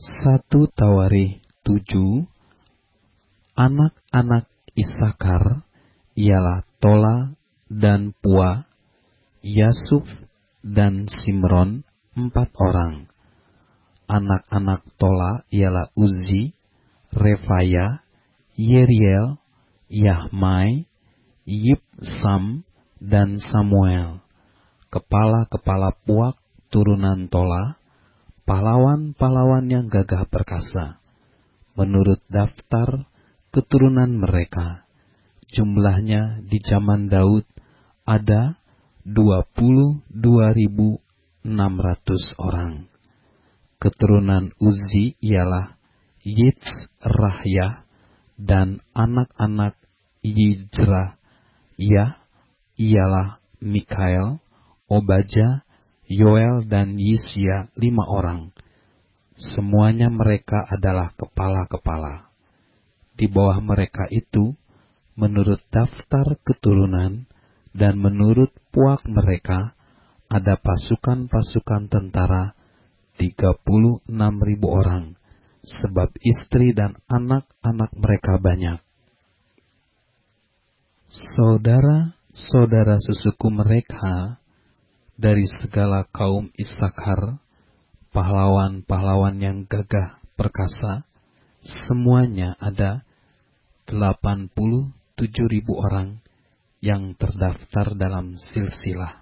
1 Tawarikh 7. Anak-anak Isakar ialah Tola dan Pua, Yasuf dan Simron, 4 orang. Anak-anak Tola ialah Uzi, Refaya, Yeriel, Yahmai, Yibsam, dan Samuel. Kepala-kepala puak turunan Tola, pahlawan-pahlawan yang gagah perkasa. Menurut daftar keturunan mereka, jumlahnya di zaman Daud ada 22.600 orang. Keturunan Uzi ialah Yitzrahyah dan anak-anak Yijrahyah ialah Mikael, Obaja, Yoel, dan Yisya, 5 orang. Semuanya mereka adalah kepala-kepala. Di bawah mereka itu, menurut daftar keturunan dan menurut puak mereka, ada pasukan-pasukan tentara 36.000 orang, sebab istri dan anak-anak mereka banyak. Saudara-saudara sesuku mereka dari segala kaum Isakar, pahlawan-pahlawan yang gagah perkasa, semuanya ada 87.000 orang yang terdaftar dalam silsilah.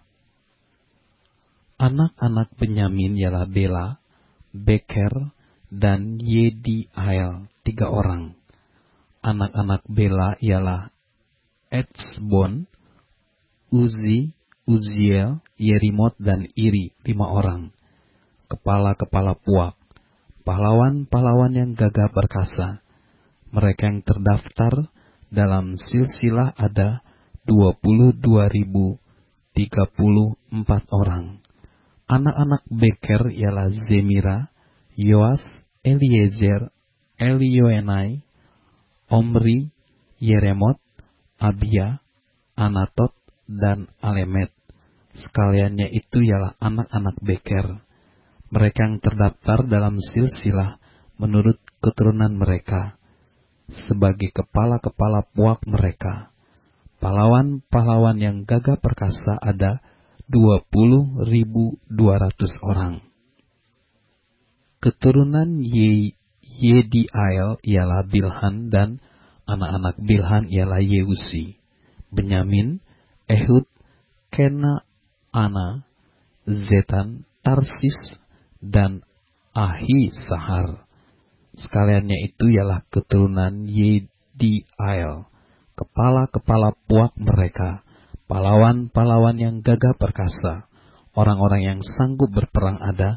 Anak-anak Benyamin ialah Bela, Beker, dan Yediael, 3 orang. Anak-anak Bela ialah Etzbon, Uzi, Uziel, Yerimot, dan Iri, 5 orang. Kepala-kepala puak, pahlawan-pahlawan yang gagah perkasa. Mereka yang terdaftar dalam silsilah ada 22.034 orang. Anak-anak Beker ialah Zemira, Yoas, Eliezer, Elioenai, Omri, Yeremot, Abia, Anatot, dan Alemet. Sekaliannya itu ialah anak-anak Beker. Mereka yang terdaftar dalam silsilah menurut keturunan mereka, sebagai kepala-kepala puak mereka. Pahlawan-pahlawan yang gagah perkasa ada 20.200 orang. Keturunan Yediael ialah Bilhan, dan anak-anak Bilhan ialah Yeusi, Benyamin, Ehud, Kenaana, Zetan, Tarsis, dan Ahisahar. Sekaliannya itu ialah keturunan Yediael, kepala-kepala puak mereka, pahlawan-pahlawan yang gagah perkasa, orang-orang yang sanggup berperang ada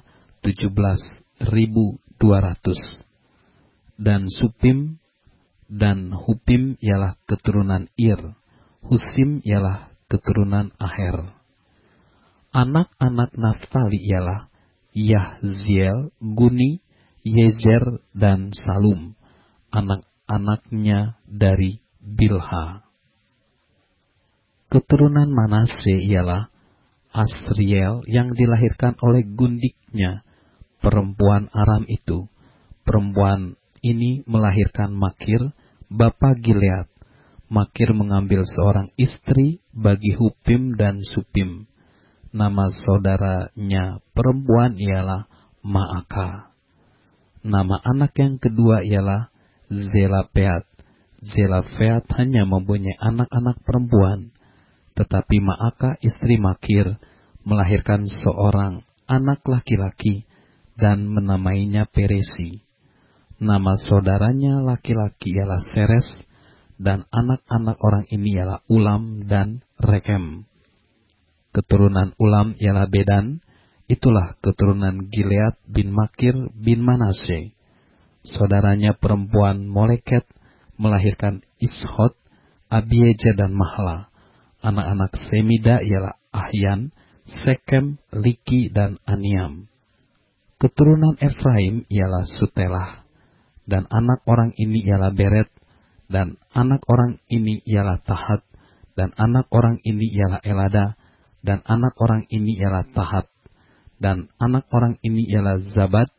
17.200. Dan Supim dan Hupim ialah keturunan Ir, Husim ialah keturunan Aher. Anak-anak Naftali ialah Yahziel, Guni, Yezer, dan Salum, anak-anaknya dari Bilha. Keturunan Manase ialah Asriel yang dilahirkan oleh gundiknya, perempuan Aram itu. Perempuan ini melahirkan Makir, bapa Gilead. Makir mengambil seorang istri bagi Hupim dan Supim. Nama saudaranya perempuan ialah Maaka. Nama anak yang kedua ialah Zelafeat. Zelafeat hanya mempunyai anak-anak perempuan. Tetapi Maaka istri Makir melahirkan seorang anak laki-laki dan menamainya Peresi. Nama saudaranya laki-laki ialah Seres, dan anak-anak orang ini ialah Ulam dan Rekem. Keturunan Ulam ialah Bedan, itulah keturunan Gilead bin Makir bin Manase. Saudaranya perempuan Moleket melahirkan Ishod, Abiezer, dan Mahla. Anak-anak Semida ialah Ahyan, Sekem, Liki, dan Aniam. Keturunan Efraim ialah Sutelah, dan anak orang ini ialah Beret, dan anak orang ini ialah Tahat, dan anak orang ini ialah Elada, dan anak orang ini ialah Tahat, dan anak orang ini ialah Zabad,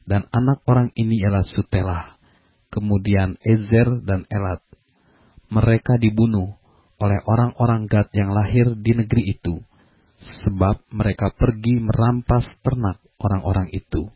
dan anak orang ini ialah Sutelah, kemudian Ezer dan Elat. Mereka dibunuh oleh orang-orang Gad yang lahir di negeri itu, sebab mereka pergi merampas ternak orang-orang itu.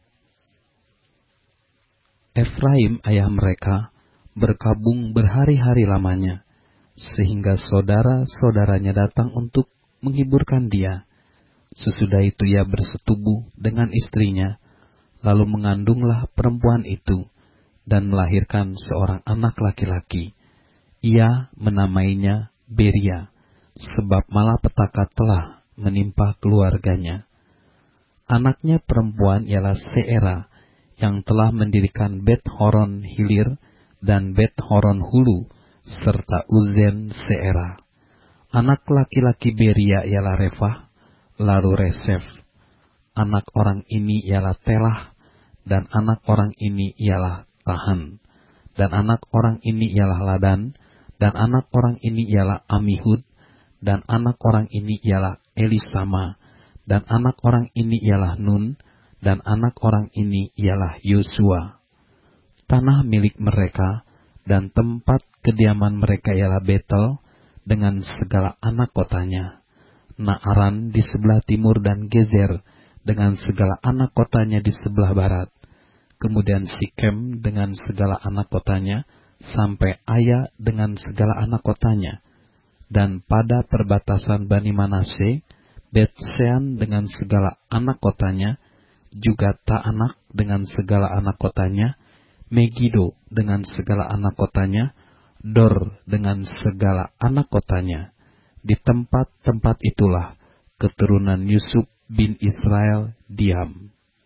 Efraim ayah mereka berkabung berhari-hari lamanya, sehingga saudara-saudaranya datang untuk menghiburkan dia. Sesudah itu ia bersetubuh dengan istrinya, lalu mengandunglah perempuan itu, dan melahirkan seorang anak laki-laki. Ia menamainya Beria, sebab malapetaka telah menimpa keluarganya. Anaknya perempuan ialah Seera, yang telah mendirikan Bet Horon Hilir dan Bet Horon Hulu, serta Uzen Seera. Anak laki-laki Beria ialah Refah, lalu Resef. Anak orang ini ialah Telah, dan anak orang ini ialah Tahan, dan anak orang ini ialah Ladan, dan anak orang ini ialah Amihud, dan anak orang ini ialah Elisama, dan anak orang ini ialah Nun, dan anak orang ini ialah Yosua. Tanah milik mereka dan tempat kediaman mereka ialah Betel dengan segala anak kotanya, Naaran di sebelah timur dan Gezer dengan segala anak kotanya di sebelah barat, kemudian Sikem dengan segala anak kotanya, sampai Aya dengan segala anak kotanya, dan pada perbatasan Bani Manase, Bet-Sean dengan segala anak kotanya, juga Taanak dengan segala anak kotanya, Megido dengan segala anak kotanya, Dor dengan segala anak kotanya. Di tempat-tempat itulah keturunan Yusuf bin Israel diam.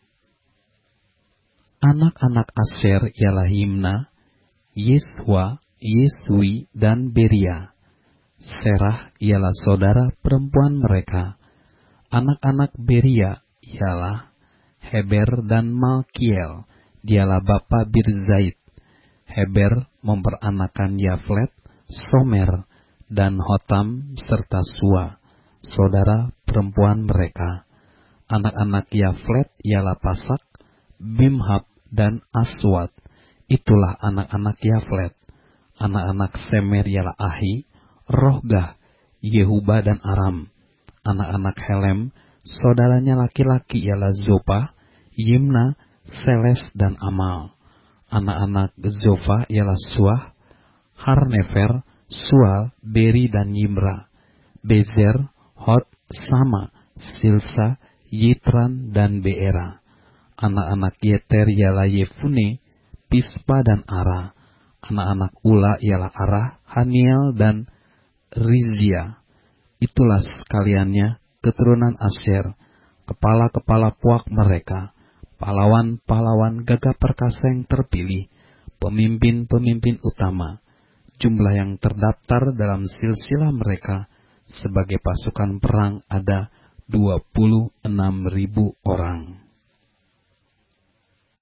Anak-anak Asher ialah Yimna, Yeswa, Yesui, dan Beria. Serah ialah saudara perempuan mereka. Anak-anak Beria ialah Heber dan Malkiel, dialah bapa Birzait. Heber memperanakan Yaflet, Somer, dan Hotam serta Sua, saudara perempuan mereka. Anak-anak Yaflet ialah Pasak, Bimhab, dan Aswat. Itulah anak-anak Yaflet. Anak-anak Semer ialah Ahi, Rohgah, Yehuba, dan Aram. Anak-anak Helem, saudaranya laki-laki ialah Zopa, Yimna, Seles, dan Amal. Anak-anak Zofa ialah Suah, Harnefer, Sual, Beri, dan Yimra. Bezer, Hot, Sama, Silsa, Yitran, dan Beera. Anak-anak Yeter ialah Yefune, Pispa, dan Ara. Anak-anak Ula ialah Arah, Haniel, dan Rizia. Itulah sekaliannya keturunan Asher, kepala-kepala puak mereka, pahlawan-pahlawan gagah perkasa yang terpilih, pemimpin-pemimpin utama. Jumlah yang terdaftar dalam silsilah mereka sebagai pasukan perang ada 26.000 orang.